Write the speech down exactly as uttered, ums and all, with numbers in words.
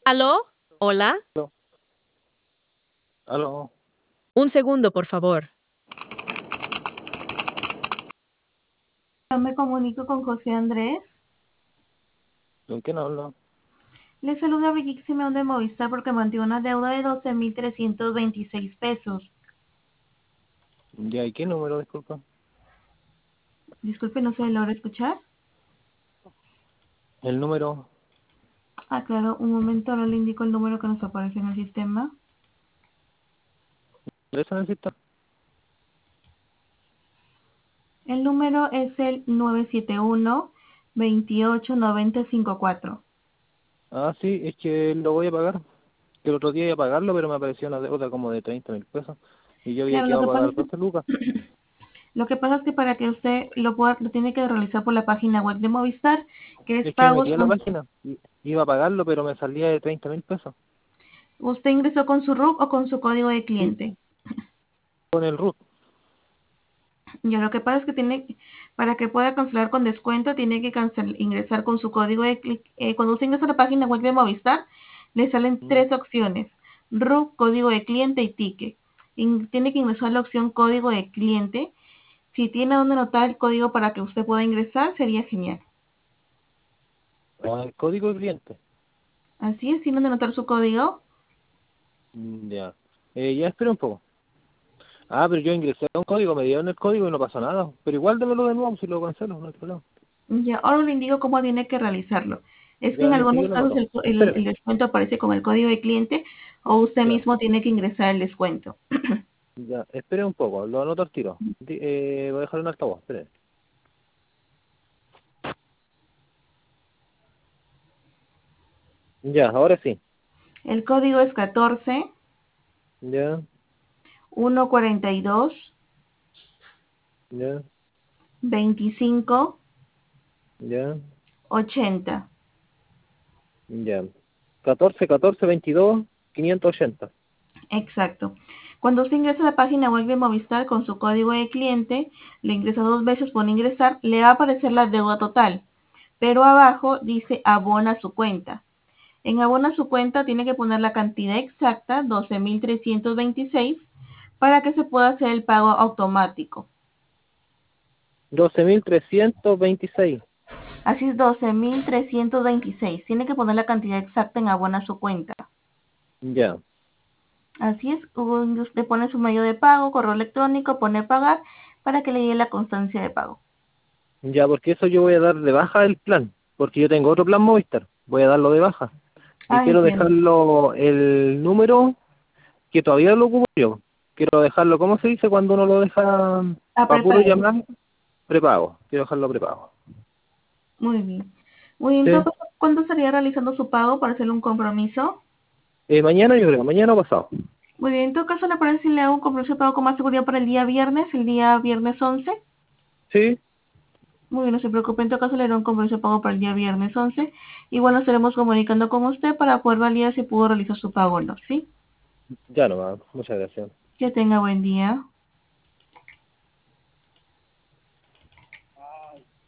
¿Aló? ¿Hola? Aló, aló, Un segundo, por favor. Yo me comunico con José Andrés. ¿con quién hablo? Le saluda Brigitte Simeón de Movistar porque mantiene una deuda de doce mil trescientos veintiséis pesos. Ya, ¿y qué número, disculpa? Disculpe, no se logra escuchar. El número, Ah, claro, un momento, ahora le indico el número que nos aparece en el sistema. ¿de eso necesita? El número es el nueve siete uno, veintiocho, noventa, cincuenta y cuatro. Ah, sí, es que lo voy a pagar. Que el otro día iba a pagarlo, pero me apareció una deuda como de treinta mil pesos. Y yo había Claro, lo quedado que a pasa pagar es que, doce lucas. lo que pasa es que para que usted lo pueda, lo tiene que realizar por la página web de Movistar, que es Es que me pagos metí a la con... página. y- Iba a pagarlo, pero me salía de treinta mil pesos. ¿Usted ingresó con su R U C o con su código de Sí, cliente? con el root. Ya lo que pasa es que tiene, para que pueda cancelar con descuento, tiene que cancel- ingresar con su código de clic. Eh, cuando usted ingresa a la página web de Movistar, le salen Mm. tres opciones: R U C, código de cliente y ticket. In- tiene que ingresar la opción código de cliente. Si tiene donde anotar el código para que usted pueda ingresar, sería genial. Ah, el código de cliente. Así es, tiene donde anotar su código. Mm, Ya. Eh, ya espera un poco. Ah, pero yo ingresé a un código, me dieron el código y no pasó nada. Pero igual démelo de nuevo si lo cancelo, no hay problema. Ya, ahora le indico cómo tiene que realizarlo. Es que en Ya, listo, yo algunos lo casos noto. el, el- Espéreme. el descuento aparece con el código de cliente o usted Ya. mismo tiene que ingresar el descuento. Ya, espere un poco, lo anoto al tiro. Di- eh, voy a dejar un altavoz, espere. Ya, ahora sí. El código es catorce, Ya, ciento cuarenta y dos, ya, veinticinco, ya, ochenta. ya. catorce, catorce, veintidós, quinientos ochenta. Exacto. Cuando usted ingresa a la página web de Movistar con su código de cliente, le ingresa dos veces, pone ingresar, le va a aparecer la deuda total, pero abajo dice abona su cuenta. En abona su cuenta tiene que poner la cantidad exacta, doce mil trescientos veintiséis, para que se pueda hacer el pago automático. doce mil trescientos veintiséis. Así es, doce mil trescientos veintiséis. Tiene que poner la cantidad exacta en abona su cuenta. Ya, Así es, usted pone su medio de pago, correo electrónico, pone pagar para que le llegue la constancia de pago. ya, porque eso yo voy a dar de baja el plan, porque yo tengo otro plan Movistar, voy a darlo de baja. Y Ah, quiero entiendo. dejarlo, el número que todavía lo ocupo yo. Quiero dejarlo, ¿cómo se dice cuando uno lo deja Ah, para puro prepago. llamar? Prepago, quiero dejarlo prepago. Muy bien. Muy bien, Sí. entonces, ¿cuándo estaría realizando su pago para hacerle un compromiso? Eh, mañana yo creo, mañana o pasado. Muy bien, en todo caso, ¿le parece si le hago un compromiso de pago con más seguridad para el día viernes, el día viernes once? Sí, Muy bien, no se preocupe, en todo caso le haré un compromiso de pago para el día viernes once. Igual nos estaremos comunicando con usted para poder validar si pudo realizar su pago o no, ¿sí? ya no, muchas gracias. Que tenga buen día.